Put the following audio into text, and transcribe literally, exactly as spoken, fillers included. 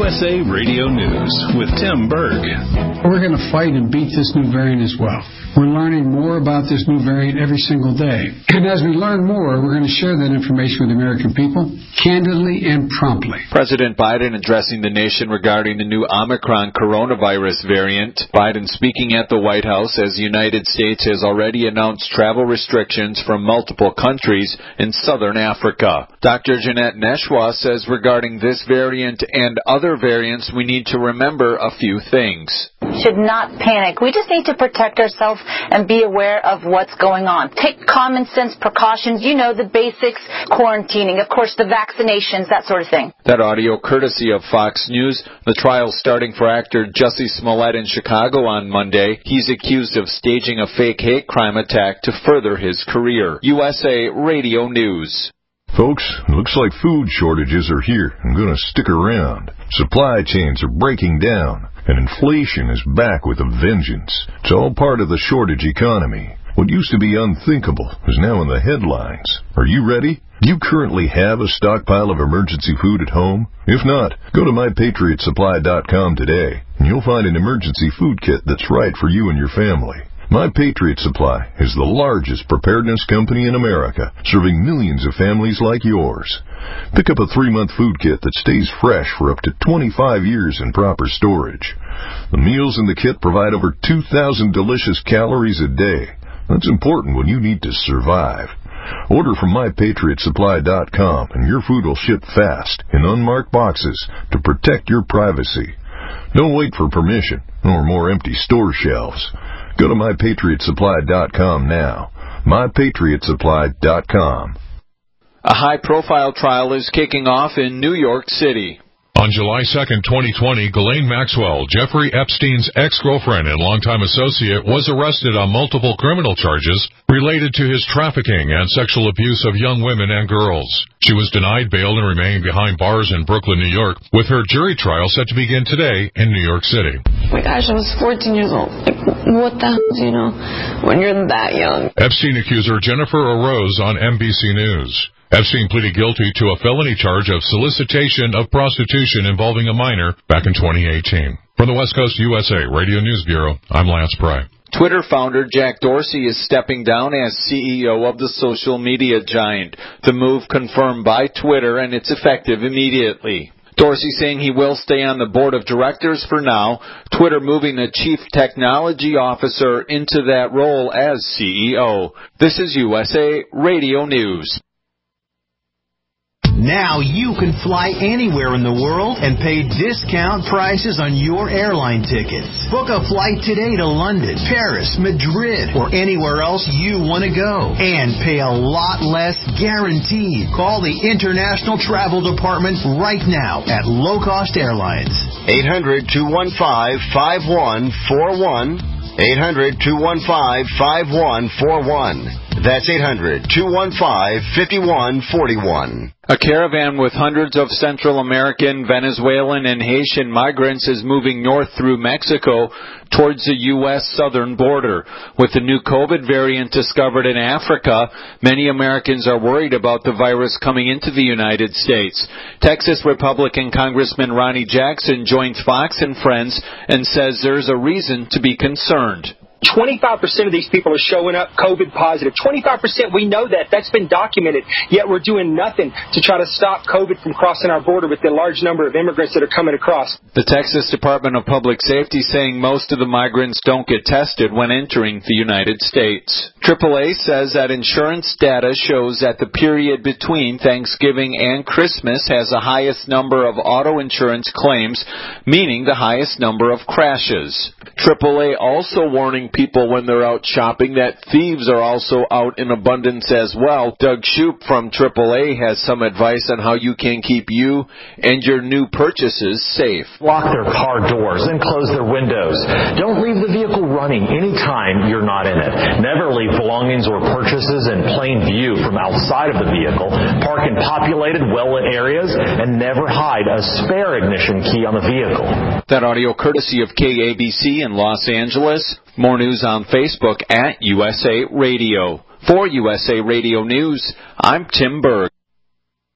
U S A Radio News with Tim Berg. We're going to fight and beat this new variant as well. We're learning more about this new variant every single day. And as we learn more, we're going to share that information with the American people, candidly and promptly. President Biden addressing the nation regarding the new Omicron coronavirus variant. Biden speaking at the White House as the United States has already announced travel restrictions from multiple countries in southern Africa. Doctor Jeanette Neshwa says regarding this variant and other variants, we need to remember a few things. Should not panic. We just need to protect ourselves and be aware of what's going on. Take common sense precautions, you know, the basics, quarantining, of course, the vaccinations, that sort of thing. That audio courtesy of Fox News. The trial starting for actor Jussie Smollett in Chicago on Monday. He's accused of staging a fake hate crime attack to further his career. U S A Radio News. Folks, looks like food shortages are here and going to stick around. Supply chains are breaking down, and inflation is back with a vengeance. It's all part of the shortage economy. What used to be unthinkable is now in the headlines. Are you ready? Do you currently have a stockpile of emergency food at home? If not, go to my patriot supply dot com today, and you'll find an emergency food kit that's right for you and your family. My Patriot Supply is the largest preparedness company in America, serving millions of families like yours. Pick up a three-month food kit that stays fresh for up to twenty-five years in proper storage. The meals in the kit provide over two thousand delicious calories a day. That's important when you need to survive. Order from my patriot supply dot com and your food will ship fast in unmarked boxes to protect your privacy. Don't wait for permission or more empty store shelves. Go to my patriot supply dot com now. my patriot supply dot com. A high-profile trial is kicking off in New York City. On July second, twenty twenty, Ghislaine Maxwell, Jeffrey Epstein's ex-girlfriend and longtime associate, was arrested on multiple criminal charges related to his trafficking and sexual abuse of young women and girls. She was denied bail and remained behind bars in Brooklyn, New York, with her jury trial set to begin today in New York City. Oh my gosh, I was fourteen years old. Like, what the hell, you know, when you're that young? Epstein accuser Jennifer Arose on N B C News. Epstein pleaded guilty to a felony charge of solicitation of prostitution involving a minor back in twenty eighteen. From the West Coast U S A Radio News Bureau, I'm Lance Pry. Twitter founder Jack Dorsey is stepping down as C E O of the social media giant. The move confirmed by Twitter, and it's effective immediately. Dorsey saying he will stay on the board of directors for now, Twitter moving the chief technology officer into that role as C E O. This is U S A Radio News. Now you can fly anywhere in the world and pay discount prices on your airline tickets. Book a flight today to London, Paris, Madrid, or anywhere else you want to go. And pay a lot less guaranteed. Call the International Travel Department right now at Low Cost Airlines. eight hundred, two one five, five one four one. eight hundred, two one five, five one four one. That's eight hundred, two one five, five one four one. A caravan with hundreds of Central American, Venezuelan, and Haitian migrants is moving north through Mexico towards the U S southern border. With the new COVID variant discovered in Africa, many Americans are worried about the virus coming into the United States. Texas Republican Congressman Ronnie Jackson joins Fox and Friends and says there's a reason to be concerned. twenty-five percent of these people are showing up COVID positive. twenty-five percent, we know that. That's been documented. Yet we're doing nothing to try to stop COVID from crossing our border with the large number of immigrants that are coming across. The Texas Department of Public Safety saying most of the migrants don't get tested when entering the United States. triple A says that insurance data shows that the period between Thanksgiving and Christmas has the highest number of auto insurance claims, meaning the highest number of crashes. triple A also warning people when they're out shopping that thieves are also out in abundance as well. Doug Shoup from triple A has some advice on how you can keep you and your new purchases safe. Lock their car doors and close their windows. Don't leave the vehicle running anytime you're not in it. Never leave belongings or purchases in plain view from outside of the vehicle. Park in populated, well-lit areas, and never hide a spare ignition key on the vehicle. That audio courtesy of K A B C in Los Angeles. More news on Facebook at U S A Radio. For U S A Radio News, I'm Tim Berg.